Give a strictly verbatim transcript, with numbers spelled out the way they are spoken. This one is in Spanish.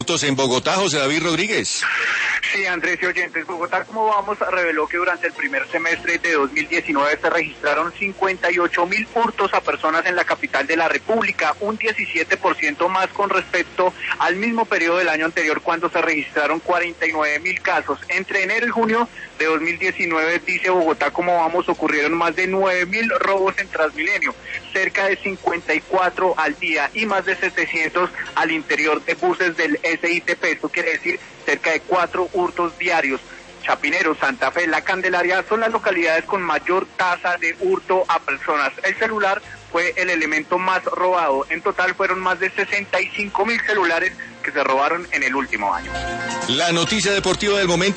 En Bogotá, José David Rodríguez. Sí, Andrés y oyentes, Bogotá, como vamos, reveló que durante el primer semestre de dos mil diecinueve se registraron cincuenta y ocho mil hurtos a personas en la capital de la República, un diecisiete por ciento más con respecto al mismo periodo del año anterior, cuando se registraron cuarenta y nueve mil casos. Entre enero y junio de dos mil diecinueve, dice Bogotá, como vamos, ocurrieron más de nueve mil robos en Transmilenio, cerca de cincuenta y cuatro al día y más de setecientos al interior de buses del S I T P. Esto quiere decir cerca de cuatro hurtos diarios. Chapinero, Santa Fe, La Candelaria son las localidades con mayor tasa de hurto a personas. El celular fue el elemento más robado. En total fueron más de sesenta y cinco mil celulares que se robaron en el último año. La noticia deportiva del momento.